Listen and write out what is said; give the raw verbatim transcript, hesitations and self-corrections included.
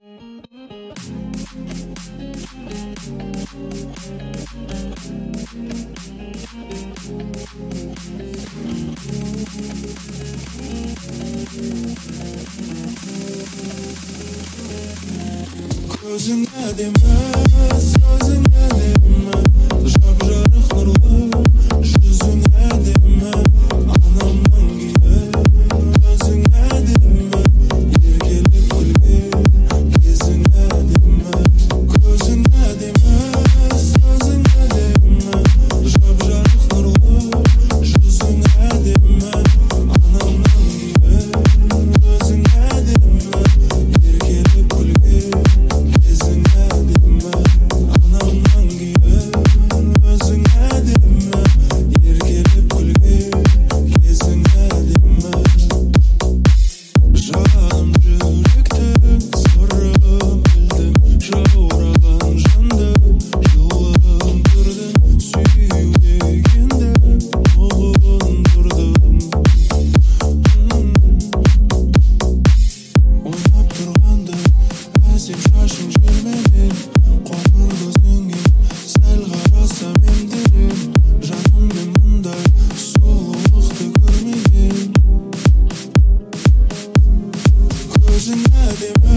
Көзің әдемі, сөзің әдемі, жап-жарық нұрлы, жүзің әдемі, анамның күйі, өзің әдемі, еркелік күлген кезің әдемі. Көзің әдемі, сөзің әдемі, жап-жарық нұрлы, жүзің әдемі, анамның күйі, өзің әдемі, еркелік күлген кезің әдемі, анамның күйі, өзің әдемі, еркелік күлген кезің әдемі. Жаным жүректің сырын білдім, жаураған жанды жылын көрдім, сүю дегенді ұғындырдым. Ойнап тұрғанда әсем шашың желменен, қоңыр көзіңе сәл қарасам емдерем, жаныммен мұндай сұлулықты көрмеген. Көзің әдемі,